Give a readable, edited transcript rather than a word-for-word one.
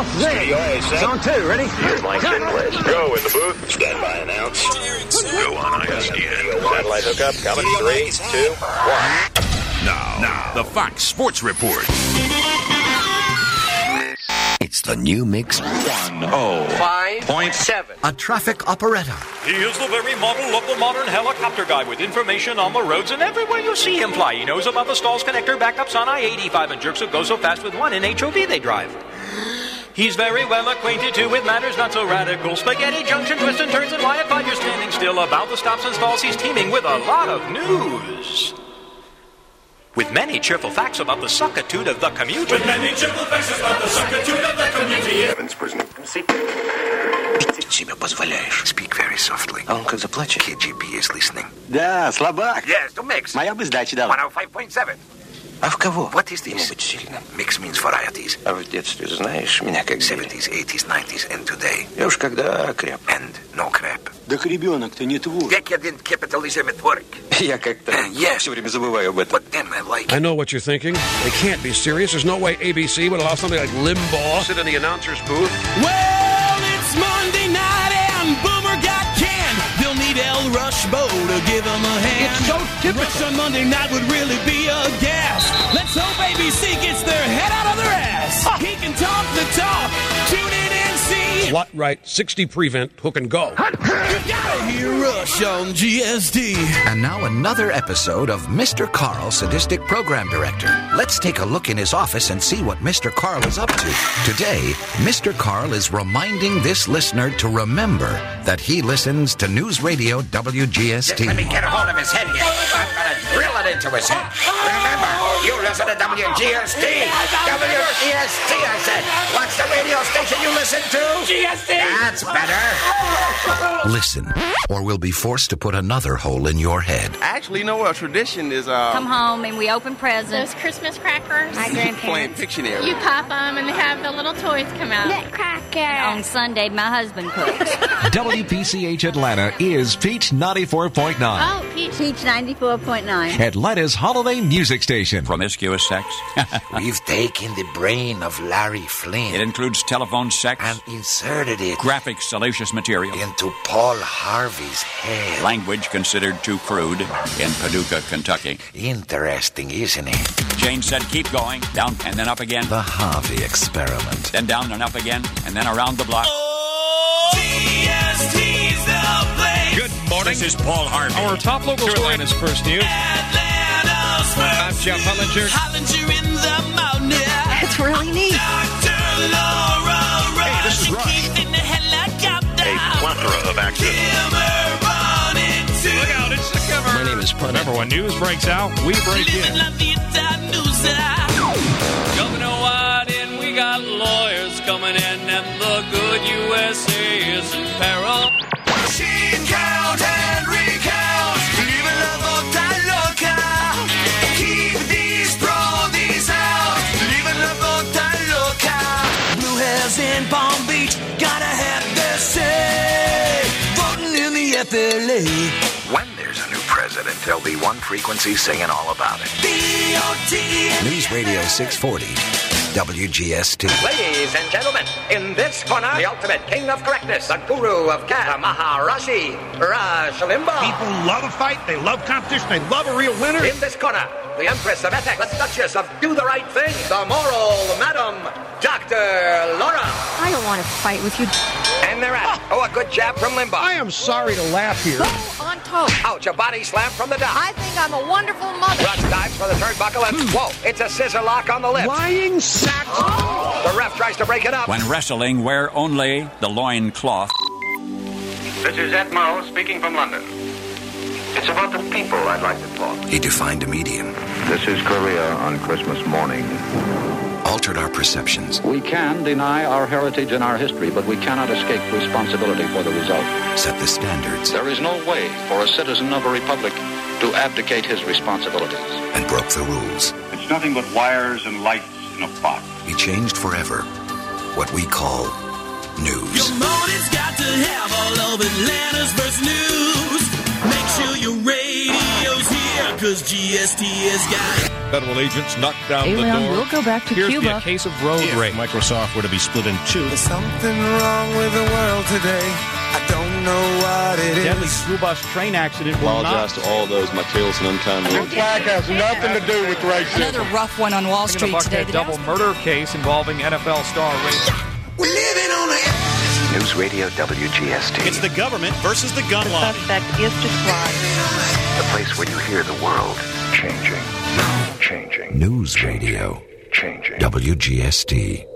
off. Zing. Zone 2, ready? Here's Mike Finless. Go in the booth. Stand by, announce. Go on ISDN. Satellite hookup. Coming. 3, 2, 1. Now, the Fox Sports Report. It's the new Mix 105.7. A traffic operetta. He is the very model of the modern helicopter guy with information on the roads, and everywhere you see him fly, he knows about the stalls, connector, backups on I-85 and jerks that go so fast with one in HOV they drive. He's very well acquainted, too, with matters not so radical. Spaghetti junction, twists and turns, and why at 5 you're standing still. About the stops and stalls, he's teeming with a lot of news. With many cheerful facts about the suckitude of the commuter. With many cheerful facts about the suckitude of the community. Evans prison. Ты себе позволяешь. Speak very softly. А он как заплачет. KGB is listening. Да, слабак. Yes, to Mix. Моя бы сдача дала. 105.7. А в кого? What is this? Ему быть сильным. Mix means varieties. А в детстве знаешь меня как 70s, 80s, 90s, and today. Я уж когда окреп. And no crap. Так ребенок-то не твой. Decadent capitalism at work. Я как-то Yes. все время забываю об этом. But then I like I it. know what you're thinking. They can't be serious. There's no way ABC would allow somebody like Limbaugh sit in the announcer's booth. Well, it's Monday night and Boomer got canned. They'll need El Rushbo to give him a hand. It's so typical. Rush on Monday night would really be a gas. Let's hope ABC gets their head out of their ass. He can talk the talk. Tune in and see. Lot right, 60 prevent, hook and go. You gotta hear Rush on GSD. And now another episode of Mr. Carl, Sadistic Program Director. Let's take a look in his office and see what Mr. Carl is up to. Today, Mr. Carl is reminding this listener to remember that he listens to News Radio WGST. Let me get a hold of his head here. I'm gonna drill it into his head. Remember, you listen to WGST. WGST, I said. What's the radio station you listen to? GST. That's better. Listen, or we'll be forced to put another hole in your head. Actually, you know what tradition is? Come home and we open presents. Those Christmas crackers. My Playing grandparents. Pictionary. You pop them and they have the little toys come out. And on Sunday, my husband cooks. WPCH Atlanta is Peach 94.9. Oh, Peach. Peach 94.9. Atlanta's holiday music station. Promiscuous sex. We've taken the brain of Larry Flynn It includes telephone sex, and inserted it graphic salacious material, into Paul Harvey's head. language considered too crude in Paducah, Kentucky. Interesting, isn't it? Jane said, keep going, down and then up again, The Harvey experiment. then down and up again, and then around the block. GST's the place. Good morning. This is Paul Harvey. Our top local story is first news. Atlanta's first. I'm Jeff Hollinger. Hollinger in the mountain. It's really neat. Dr. Laura Rush. Hey, this is Rush. Keith in the helicopter. A plethora of accidents. Look out, it's the cover. My name is Punny. Remember, when news breaks out, we break in. Coming wide in, we got lawyers coming in, and the good USA is in peril. Machine count and recount, viva la volta loca. Keep these, throw these out, viva la volta loca. Blue hairs in Palm Beach, gotta have their say. Voting in the FLA. When there's a new president, there'll be one frequency singing all about it. B-O-T-N. News Radio 640, WGST. Ladies and gentlemen, in this corner, the ultimate king of correctness, the guru of cat, the Maharishi, Rush Limbaugh. People love a fight, they love competition, they love a real winner. In this corner, the Empress of Ethics, the Duchess of Do the Right Thing, the moral Madam, Dr. Laura. I don't want to fight with you. And they're at. Oh, a good jab from Limbaugh. I am sorry to laugh here. Go on toe. Ouch, a body slam from the dock. I think I'm a wonderful mother. Rush dives for the turnbuckle and, whoa, it's a scissor lock on the lips. Lying sack. The ref tries to break it up. When wrestling, wear only the loin cloth. This is Ed Morrow speaking from London. It's about the people I'd like to talk. He defined a medium, This is Korea on Christmas morning. altered our perceptions, We can deny our heritage and our history, but we cannot escape responsibility for the result. set the standards, There is no way for a citizen of a republic to abdicate his responsibilities. and broke the rules. It's nothing but wires and lights in a pot. He changed forever what we call news. Your morning's got to have all of Atlanta's first news. Make sure your radio's here. Cause GST has got Federal agents knocked down Alien the door. will go back to Appears Cuba. to be a case of road rage. Microsoft were to be split in two. There's something wrong with the world today. I don't know what it is. Deadly school bus train accident. Apologize to all those materials and unkind words. This flag has nothing to do with racism. Another rough one on Wall Street today. The double murder case involving NFL star Ray. We're living on the edge. News Radio WGST. It's the government versus the gun lobby. The suspect is described. The place where you hear the world changing. News Radio. WGST.